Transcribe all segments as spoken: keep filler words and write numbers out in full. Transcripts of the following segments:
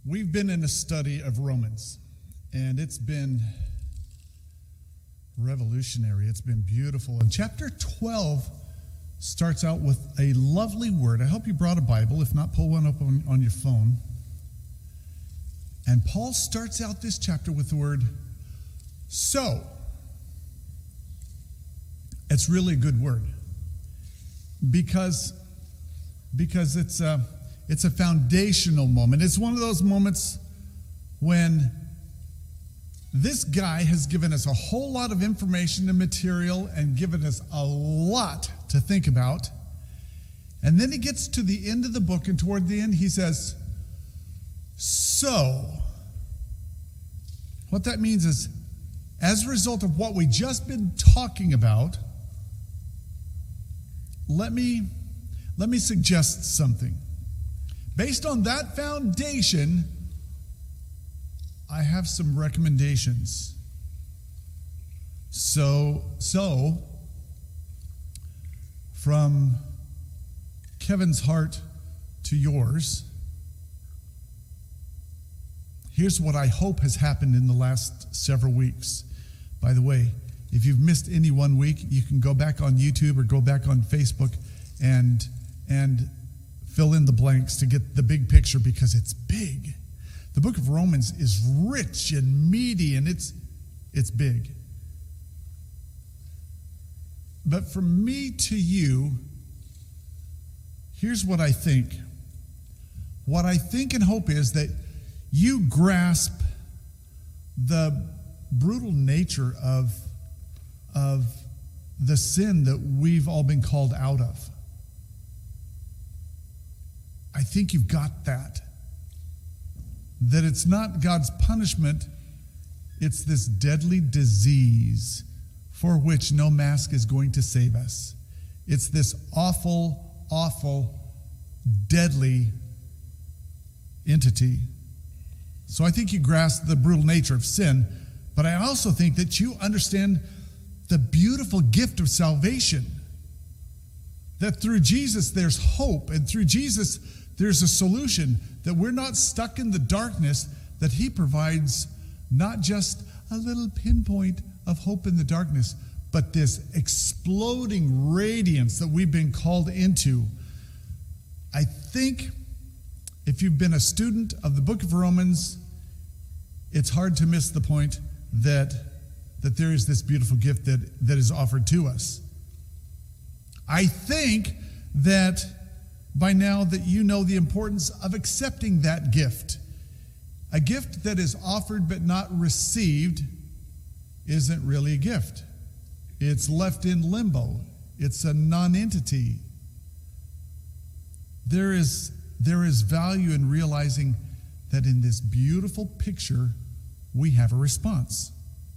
We've been in a study of Romans, and it's been revolutionary. It's been beautiful. And chapter twelve starts out with a lovely word. I hope you brought a Bible. If not, pull one up on, on your phone. And Paul starts out this chapter with the word, so. It's really a good word because, because it's a, it's a foundational moment. It's one of those moments when this guy has given us a whole lot of information and material and given us a lot to think about. And then he gets to the end of the book, and toward the end he says, so. What that means is, as a result of what we just been talking about, let me, let me suggest something. Based on that foundation, I have some recommendations. So, so from Kevin's heart to yours, here's what I hope has happened in the last several weeks. By the way, if you've missed any one week, you can go back on YouTube or go back on Facebook and, and fill in the blanks to get the big picture, because it's big. The book of Romans is rich and meaty, and it's, it's big. But from me to you, here's what I think. What I think and hope is that you grasp the brutal nature of, of the sin that we've all been called out of. I think you've got that. That it's not God's punishment, it's this deadly disease for which no mask is going to save us. It's this awful, awful, deadly entity. So I think you grasp the brutal nature of sin, but I also think that you understand the beautiful gift of salvation. That through Jesus there's hope, and through Jesus there's a solution, that we're not stuck in the darkness, that he provides not just a little pinpoint of hope in the darkness, but this exploding radiance that we've been called into. I think if you've been a student of the book of Romans, it's hard to miss the point that, that there is this beautiful gift that, that is offered to us. I think that by now that you know the importance of accepting that gift. A gift that is offered but not received isn't really a gift. It's left in limbo. It's a non-entity. There is, there is value in realizing that in this beautiful picture, we have a response.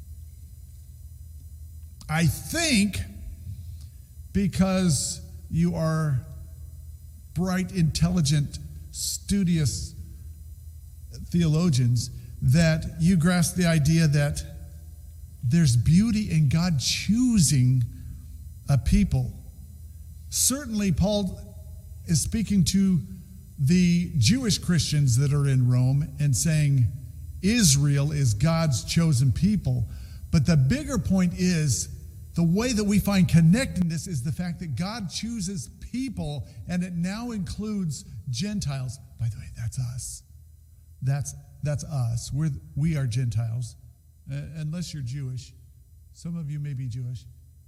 I think because you are bright, intelligent, studious theologians, that you grasp the idea that there's beauty in God choosing a people. Certainly, Paul is speaking to the Jewish Christians that are in Rome and saying Israel is God's chosen people. But the bigger point is the way that we find connectedness is the fact that God chooses people, and it now includes Gentiles. By the way, that's us. That's that's us. We're we are Gentiles, uh, unless you're Jewish. Some of you may be Jewish.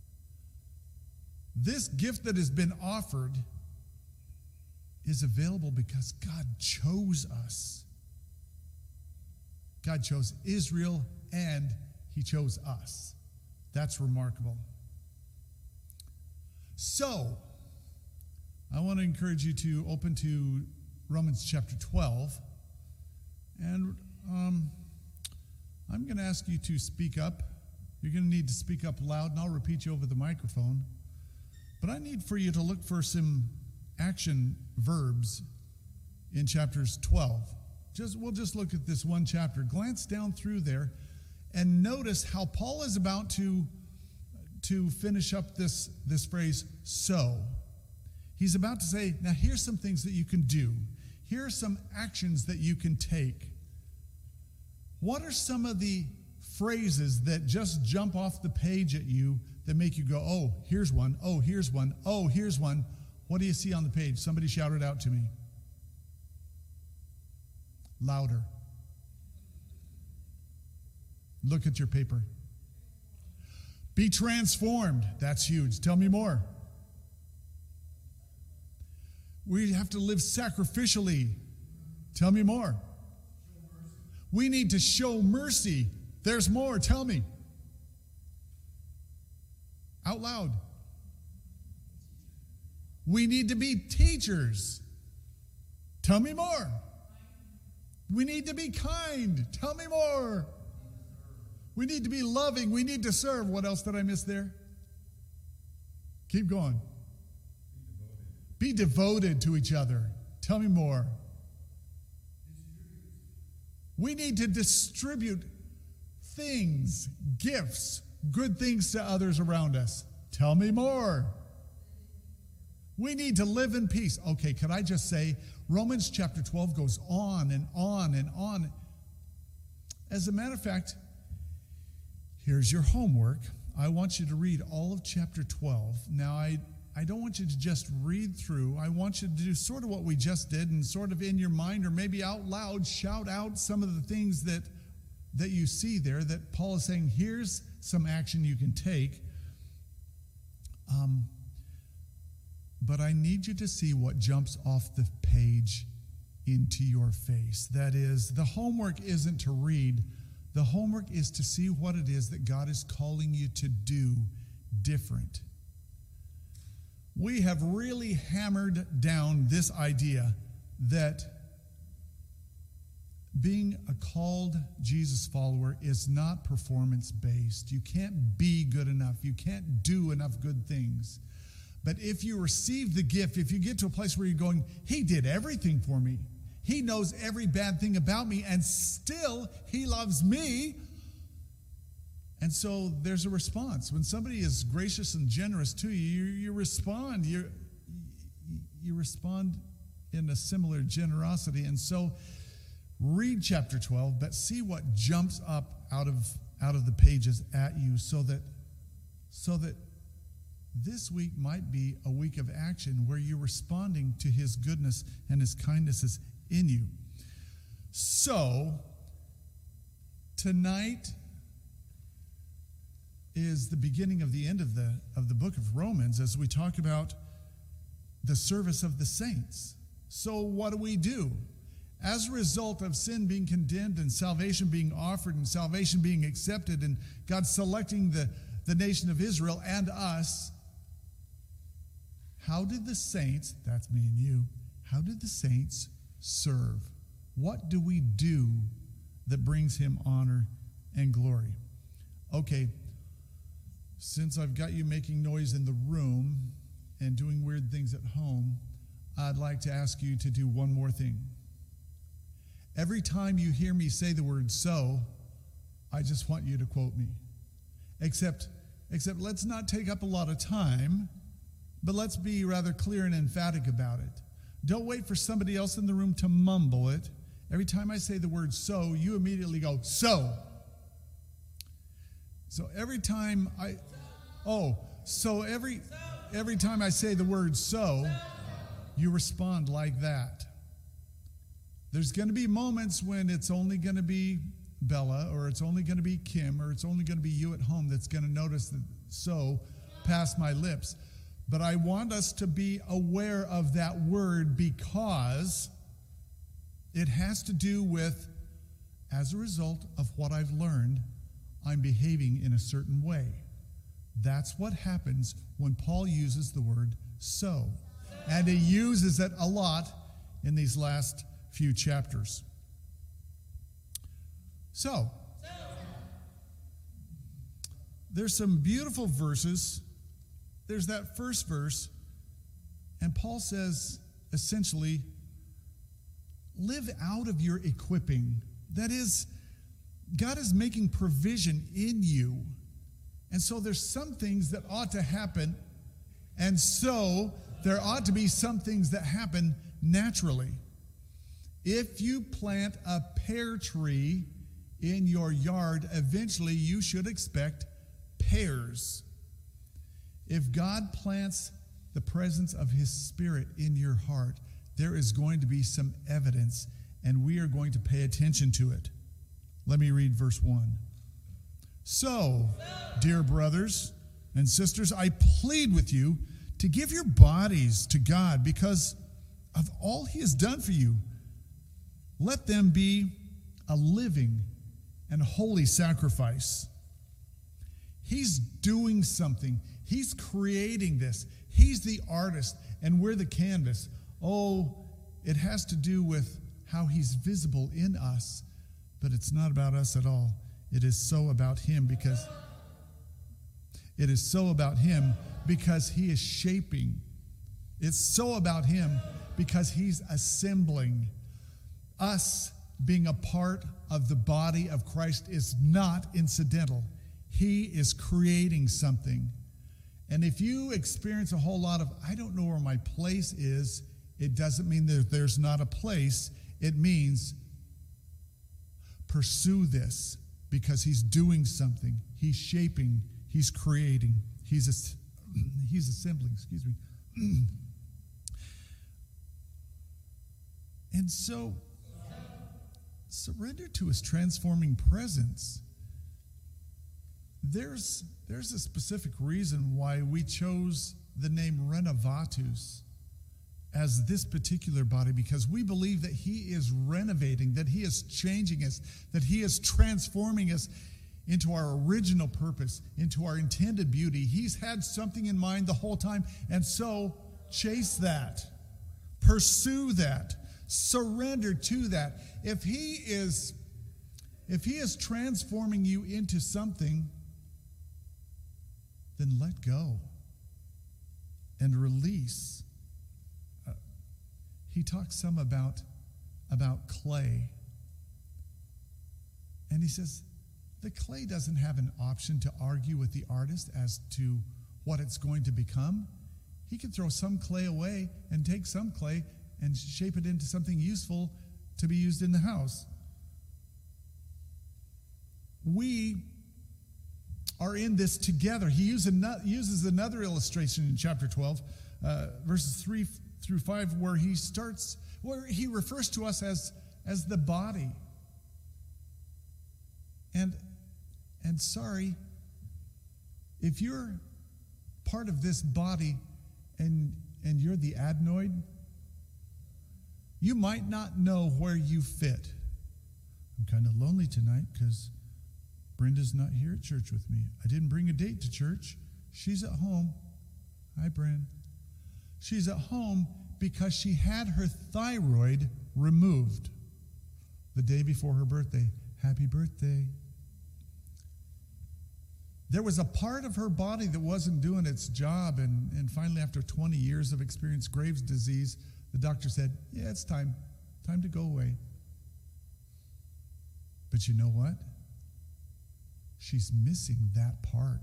This gift that has been offered is available because God chose us. God chose Israel, and he chose us. That's remarkable. So, I want to encourage you to open to Romans chapter twelve. And um, I'm going to ask you to speak up. You're going to need to speak up loud, and I'll repeat you over the microphone. But I need for you to look for some action verbs in chapters twelve. Just, we'll just look at this one chapter. Glance down through there and notice how Paul is about to, to finish up this, this phrase, so. He's about to say, now here's some things that you can do. here are some actions that you can take. What are some of the phrases that just jump off the page at you that make you go, oh, here's one, oh, here's one, oh, here's one. What do you see on the page? Somebody shout it out to me. Louder. Look at your paper. Be transformed. That's huge. Tell me more. We have to live sacrificially. Tell me more. We need to show mercy. There's more. Tell me. Out loud. We need to be teachers. Tell me more. We need to be kind. Tell me more. We need to be loving. We need to serve. What else did I miss there? Keep going. Be devoted, be devoted to each other. Tell me more. We need to distribute things, gifts, good things to others around us. Tell me more. We need to live in peace. Okay, could I just say, Romans chapter twelve goes on and on and on. As a matter of fact, here's your homework. I want you to read all of chapter twelve. Now, I, I don't want you to just read through. I want you to do sort of what we just did and sort of in your mind or maybe out loud shout out some of the things that, that you see there that Paul is saying, here's some action you can take. Um, but I need you to see what jumps off the page into your face. That is, the homework isn't to read. The homework is to see what it is that God is calling you to do different. We have really hammered down this idea that being a called Jesus follower is not performance-based. You can't be good enough. You can't do enough good things. But if you receive the gift, if you get to a place where you're going, he did everything for me. He knows every bad thing about me, and still he loves me. And so there's a response. When somebody is gracious and generous to you, you, you respond. You, you respond in a similar generosity. And so read chapter twelve, but see what jumps up out of, out of the pages at you so that, so that this week might be a week of action where you're responding to his goodness and his kindnesses in you. So, tonight is the beginning of the end of the of the book of Romans as we talk about the service of the saints. So what do we do? As a result of sin being condemned and salvation being offered and salvation being accepted and God selecting the, the nation of Israel and us, how did the saints, that's me and you, how did the saints serve? What do we do that brings him honor and glory? Okay, since I've got you making noise in the room and doing weird things at home, I'd like to ask you to do one more thing. Every time you hear me say the word so, I just want you to quote me. Except, except let's not take up a lot of time, but let's be rather clear and emphatic about it. Don't wait for somebody else in the room to mumble it. Every time I say the word so, you immediately go, so. So every time I, oh, so every, every time I say the word so, you respond like that. There's going to be moments when it's only going to be Bella, or it's only going to be Kim, or it's only going to be you at home that's going to notice the so past my lips. But I want us to be aware of that word because it has to do with, as a result of what I've learned, I'm behaving in a certain way. That's what happens when Paul uses the word so. And he uses it a lot in these last few chapters. So, there's some beautiful verses. There's that first verse, and Paul says, essentially, live out of your equipping. That is, God is making provision in you. And so there's some things that ought to happen, and so there ought to be some things that happen naturally. If you plant a pear tree in your yard, eventually you should expect pears. If God plants the presence of his Spirit in your heart, there is going to be some evidence, and we are going to pay attention to it. Let me read verse one. So, dear brothers and sisters, I plead with you to give your bodies to God because of all he has done for you. Let them be a living and holy sacrifice. He's doing something. He's creating this. He's the artist, and we're the canvas. Oh, it has to do with how he's visible in us, but it's not about us at all. It is so about him because it is so about him because he is shaping. It's so about him because he's assembling. Us being a part of the body of Christ is not incidental. He is creating something. And if you experience a whole lot of, I don't know where my place is, it doesn't mean that there's not a place. It means pursue this because he's doing something. He's shaping. He's creating. He's, he's assembling, excuse me. And so, surrender to his transforming presence. There's, there's a specific reason why we chose the name Renovatus as this particular body, because we believe that he is renovating, that he is changing us, that he is transforming us into our original purpose, into our intended beauty. He's had something in mind the whole time, and so chase that. Pursue that. Surrender to that. If he is, if he is transforming you into something, then let go and release. Uh, he talks some about, about clay. And he says, the clay doesn't have an option to argue with the artist as to what it's going to become. He can throw some clay away and take some clay and shape it into something useful to be used in the house. We are in this together. He uses another illustration in chapter twelve, uh, verses three through five, where he starts, where he refers to us as, as the body. And, and sorry, if you're part of this body and, and you're the adenoid, you might not know where you fit. I'm kind of lonely tonight because Brenda's not here at church with me. I didn't bring a date to church. She's at home. Hi, Bren. She's at home because she had her thyroid removed the day before her birthday. Happy birthday. There was a part of her body that wasn't doing its job, and, and finally, after twenty years of experience, Graves' disease, the doctor said, yeah, it's time. Time to go away. But you know what? She's missing that part.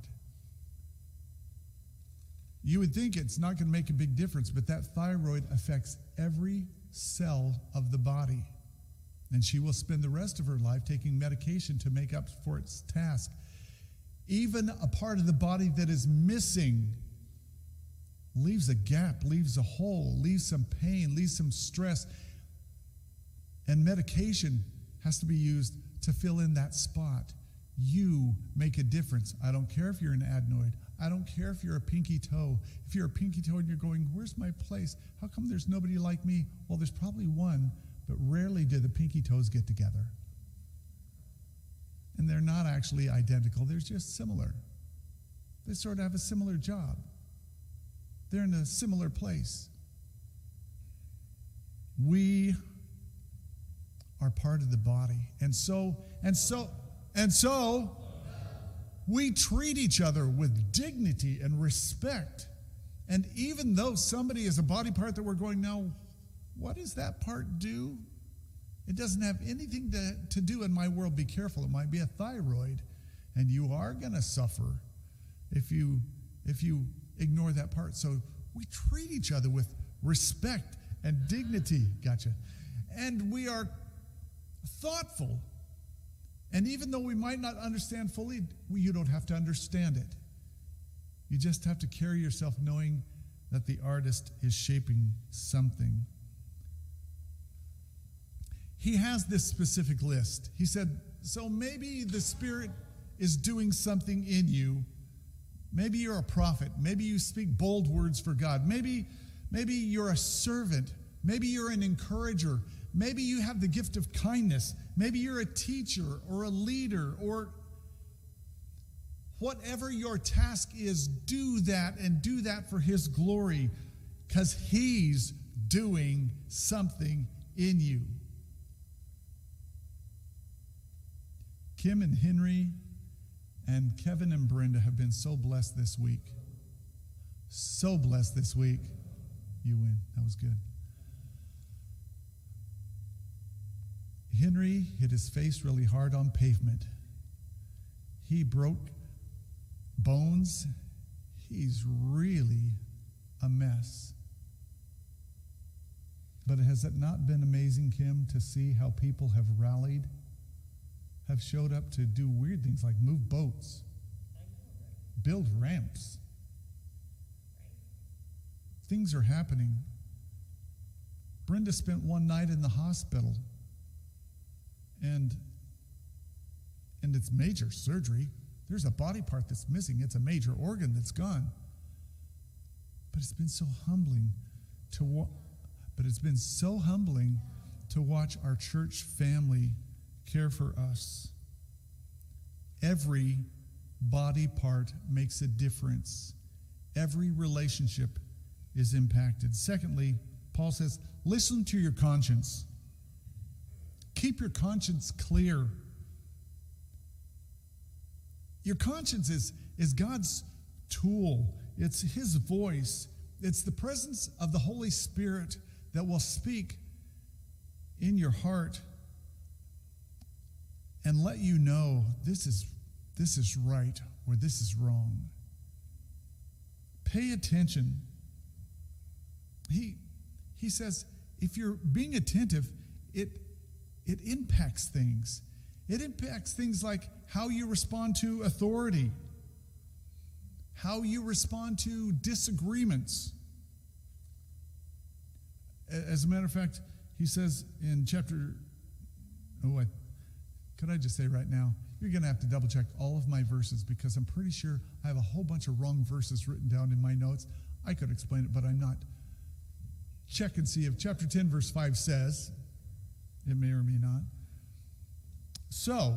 You would think it's not going to make a big difference, but that thyroid affects every cell of the body. And she will spend the rest of her life taking medication to make up for its task. Even a part of the body that is missing leaves a gap, leaves a hole, leaves some pain, leaves some stress. And medication has to be used to fill in that spot. You make a difference. I don't care if you're an adenoid. I don't care if you're a pinky toe. If you're a pinky toe and you're going, where's my place? How come there's nobody like me? Well, there's probably one, but rarely do the pinky toes get together. And they're not actually identical. They're just similar. They sort of have a similar job. They're in a similar place. We are part of the body. And so, and so, and so, we treat each other with dignity and respect. And even though somebody is a body part that we're going, now, what does that part do? It doesn't have anything to, to do in my world. Be careful. It might be a thyroid. And you are going to suffer if you, if you ignore that part. So we treat each other with respect and dignity. Gotcha. and we are thoughtful. And even though we might not understand fully, you don't have to understand it. You just have to carry yourself knowing that the artist is shaping something. He has this specific list. He said, so maybe the Spirit is doing something in you. Maybe you're a prophet. Maybe you speak bold words for God. Maybe, maybe you're a servant. Maybe you're an encourager. Maybe you have the gift of kindness. Maybe you're a teacher or a leader, or whatever your task is, do that and do that for His glory, because He's doing something in you. Kim and Henry and Kevin and Brenda have been so blessed this week. So blessed this week. You win. That was good. Henry hit his face really hard on pavement. He broke bones. He's really a mess. But has it not been amazing, Kim, to see how people have rallied, have showed up to do weird things like move boats, build ramps? Things are happening. Brenda spent one night in the hospital, and and it's major surgery. There's a body part that's missing. It's a major organ that's gone. But it's been so humbling to wa- but it's been so humbling to watch our church family care for us. Every body part makes a difference. Every relationship is impacted. Secondly, Paul says, listen to your conscience. Keep your conscience clear. Your conscience is, is God's tool. It's His voice. It's the presence of the Holy Spirit that will speak in your heart and let you know this is, this is right or this is wrong. Pay attention. He, he says, if you're being attentive, it, it impacts things. It impacts things like how you respond to authority, how you respond to disagreements. As a matter of fact, he says in chapter, oh, I, could I just say right now, you're going to have to double check all of my verses, because I'm pretty sure I have a whole bunch of wrong verses written down in my notes. I could explain it, but I'm not. Check and see if chapter ten, verse five says, it may or may not. So,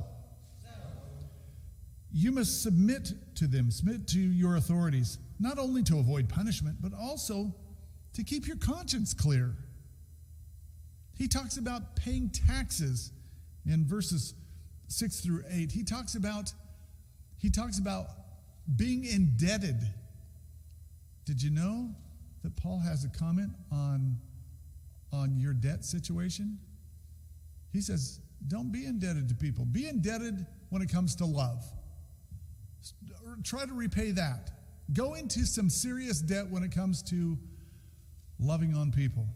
you must submit to them, submit to your authorities, not only to avoid punishment, but also to keep your conscience clear. He talks about paying taxes in verses six through eight. He talks about, he talks about being indebted. Did you know that Paul has a comment on, on your debt situation? He says, don't be indebted to people. Be indebted when it comes to love. Try to repay that. Go into some serious debt when it comes to loving on people.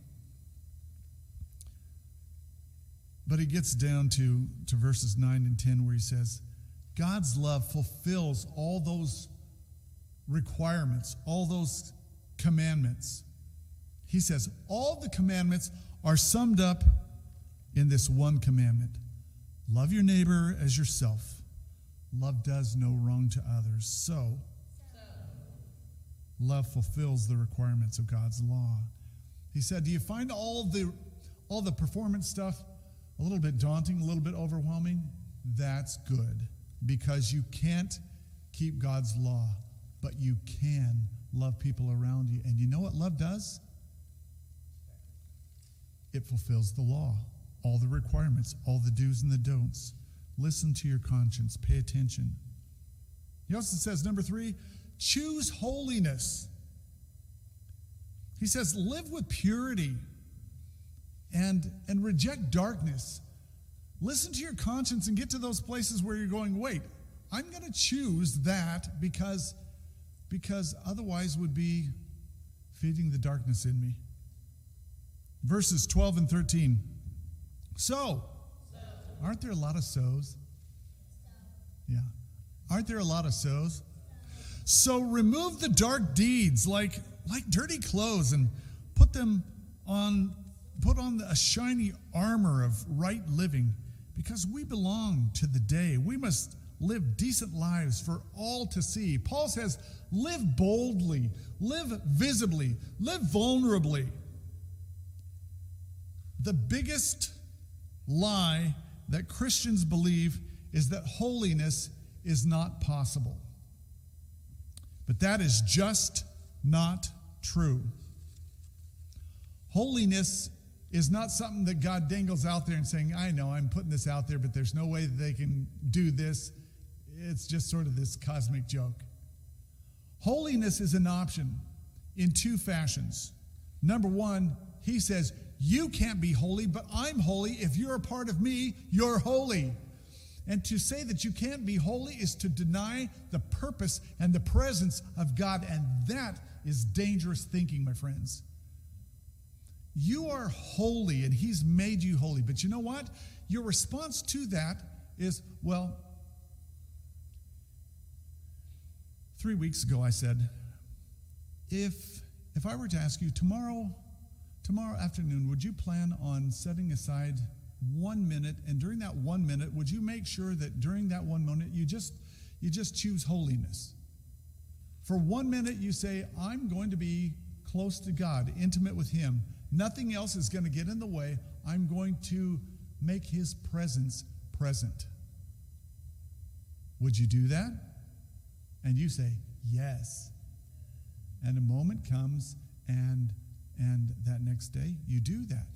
But he gets down to, to verses nine and ten where he says, God's love fulfills all those requirements, all those commandments. He says, all the commandments are summed up in this one commandment. Love your neighbor as yourself. Love does no wrong to others. So, love fulfills the requirements of God's law. He said, do you find all the all the performance stuff a little bit daunting, a little bit overwhelming? That's good, because you can't keep God's law, but you can love people around you. And you know what love does? It fulfills the law, all the requirements, all the do's and the don'ts. Listen to your conscience. Pay attention. He also says, number three, choose holiness. He says, live with purity and, and reject darkness. Listen to your conscience and get to those places where you're going, wait, I'm going to choose that because, because otherwise would be feeding the darkness in me. Verses twelve and thirteen. So, aren't there a lot of so's? Yeah. Aren't there a lot of so's? So remove the dark deeds like like dirty clothes and put them on put on a shiny armor of right living, because we belong to the day. We must live decent lives for all to see. Paul says, live boldly, live visibly, live vulnerably. The biggest lie that Christians believe is that holiness is not possible. But that is just not true. Holiness is not something that God dangles out there and saying, I know I'm putting this out there, but there's no way that they can do this. It's just sort of this cosmic joke. Holiness is an option in two fashions. Number one, he says, you can't be holy, but I'm holy. If you're a part of me, you're holy. And to say that you can't be holy is to deny the purpose and the presence of God. And that is dangerous thinking, my friends. You are holy, and he's made you holy. But you know what? Your response to that is, well, three weeks ago I said, if if I were to ask you tomorrow, tomorrow afternoon, would you plan on setting aside one minute, and during that one minute, would you make sure that during that one minute you just you just choose holiness? For one minute you say, I'm going to be close to God, intimate with him. Nothing else is going to get in the way. I'm going to make his presence present. Would you do that? And you say, yes. And a moment comes, and and that next day you do that.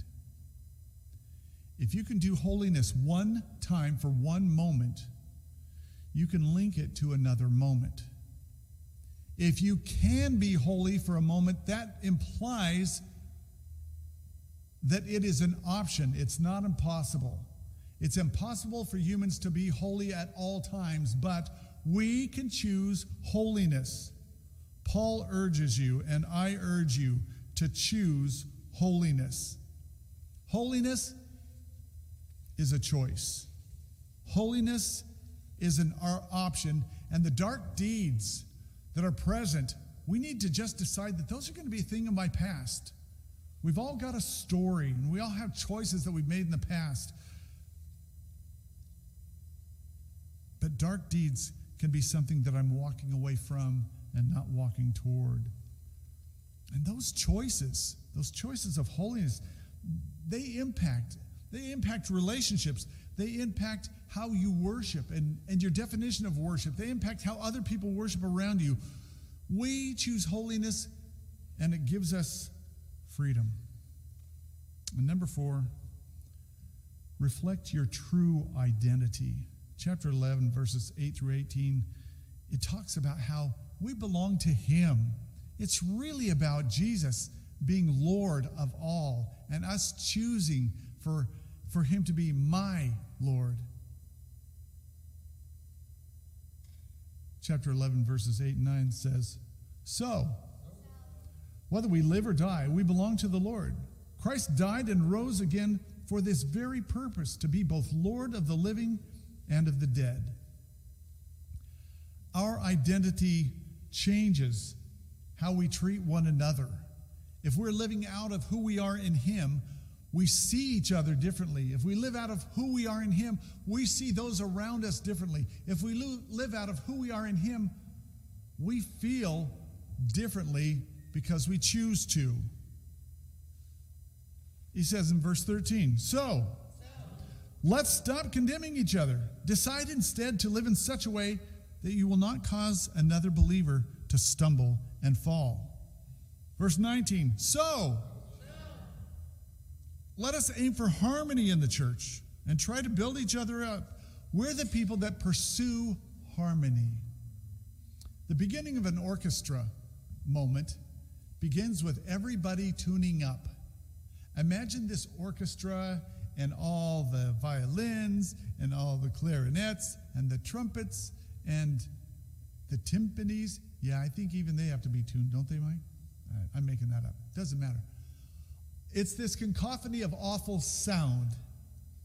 If you can do holiness one time for one moment, you can link it to another moment. If you can be holy for a moment, that implies that it is an option. It's not impossible. It's impossible for humans to be holy at all times, but we can choose holiness. Paul urges you, and I urge you, to choose holiness. Holiness is a choice. Holiness is an our option, and the dark deeds that are present, we need to just decide that those are going to be a thing of my past. We've all got a story, and we all have choices that we've made in the past. But dark deeds can be something that I'm walking away from and not walking toward. And those choices, those choices of holiness, they impact, they impact relationships. They impact how you worship and, and your definition of worship. They impact how other people worship around you. We choose holiness, and it gives us freedom. And number four, reflect your true identity. Chapter eleven, verses eight through eighteen, it talks about how we belong to him. It's really about Jesus being Lord of all and us choosing for, for him to be my Lord. Chapter eleven, verses eight and nine says, so, whether we live or die, we belong to the Lord. Christ died and rose again for this very purpose, to be both Lord of the living and of the dead. Our identity changes how we treat one another. If we're living out of who we are in him, we see each other differently. If we live out of who we are in him, we see those around us differently. If we live out of who we are in him, we feel differently because we choose to. He says in verse thirteen, so, let's stop condemning each other. Decide instead to live in such a way that you will not cause another believer to stumble and fall. Verse nineteen, so, let us aim for harmony in the church and try to build each other up. We're the people that pursue harmony. The beginning of an orchestra moment begins with everybody tuning up. Imagine this orchestra and all the violins and all the clarinets and the trumpets and the timpanis. Yeah, I think even they have to be tuned, don't they, Mike? All right, I'm making that up. Doesn't matter. It's this cacophony of awful sound.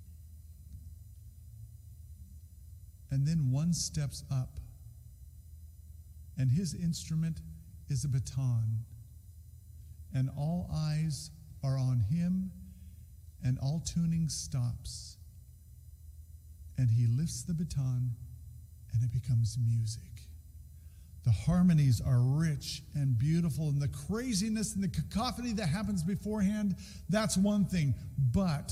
And then one steps up, and his instrument is a baton, and all eyes are on him, and all tuning stops, and he lifts the baton, and it becomes music. The harmonies are rich and beautiful, and the craziness and the cacophony that happens beforehand, that's one thing. But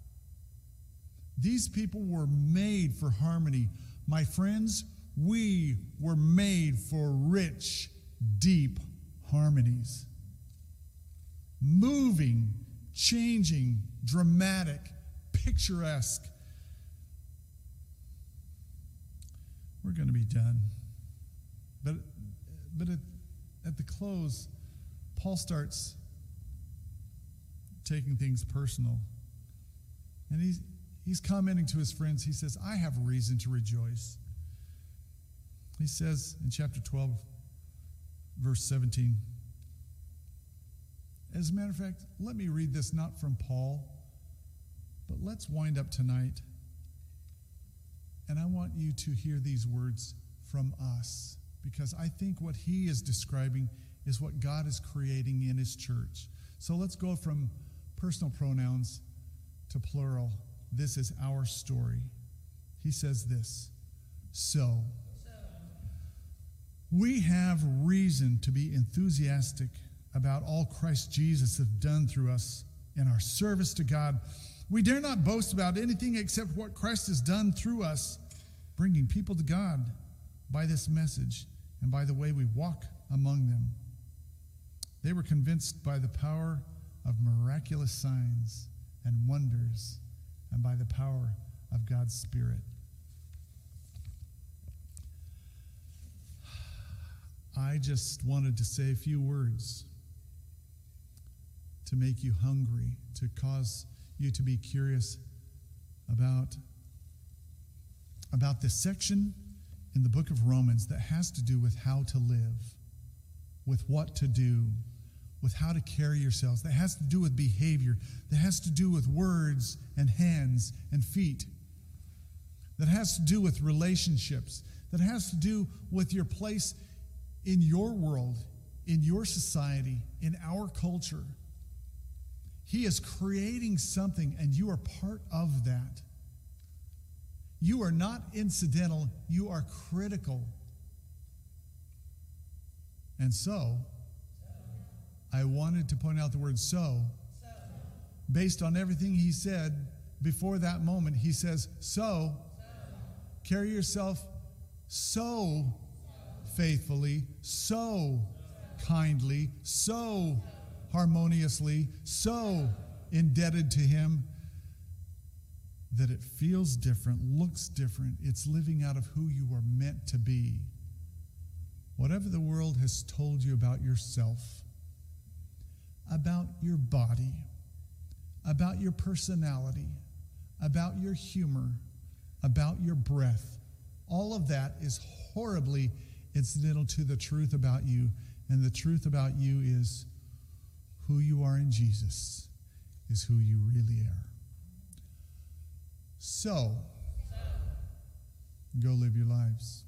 these people were made for harmony. My friends, we were made for rich, deep harmonies. Moving, changing, dramatic, picturesque. We're going to be done. But, but at, at the close, Paul starts taking things personal. And he's, he's commenting to his friends. He says, I have reason to rejoice. He says in chapter twelve, verse seventeen, as a matter of fact, let me read this not from Paul, but let's wind up tonight. And I want you to hear these words from us, because I think what he is describing is what God is creating in his church. So let's go from personal pronouns to plural. This is our story. He says this, so, so we have reason to be enthusiastic about all Christ Jesus has done through us in our service to God. We dare not boast about anything except what Christ has done through us, bringing people to God by this message and by the way we walk among them. They were convinced by the power of miraculous signs and wonders and by the power of God's Spirit. I just wanted to say a few words to make you hungry, to cause you to be curious about, about this section in the book of Romans that has to do with how to live, with what to do, with how to carry yourselves, that has to do with behavior, that has to do with words and hands and feet, that has to do with relationships, that has to do with your place in your world, in your society, in our culture. He is creating something, and you are part of that. You are not incidental, you are critical. And so, I wanted to point out the word so. Based on everything he said before that moment, he says, so, carry yourself so faithfully, so kindly, so harmoniously, so indebted to him that it feels different, looks different. It's living out of who you are meant to be. Whatever the world has told you about yourself, about your body, about your personality, about your humor, about your breath, all of that is horribly incidental to the truth about you. And the truth about you is who you are in Jesus is who you really are. So, go live your lives.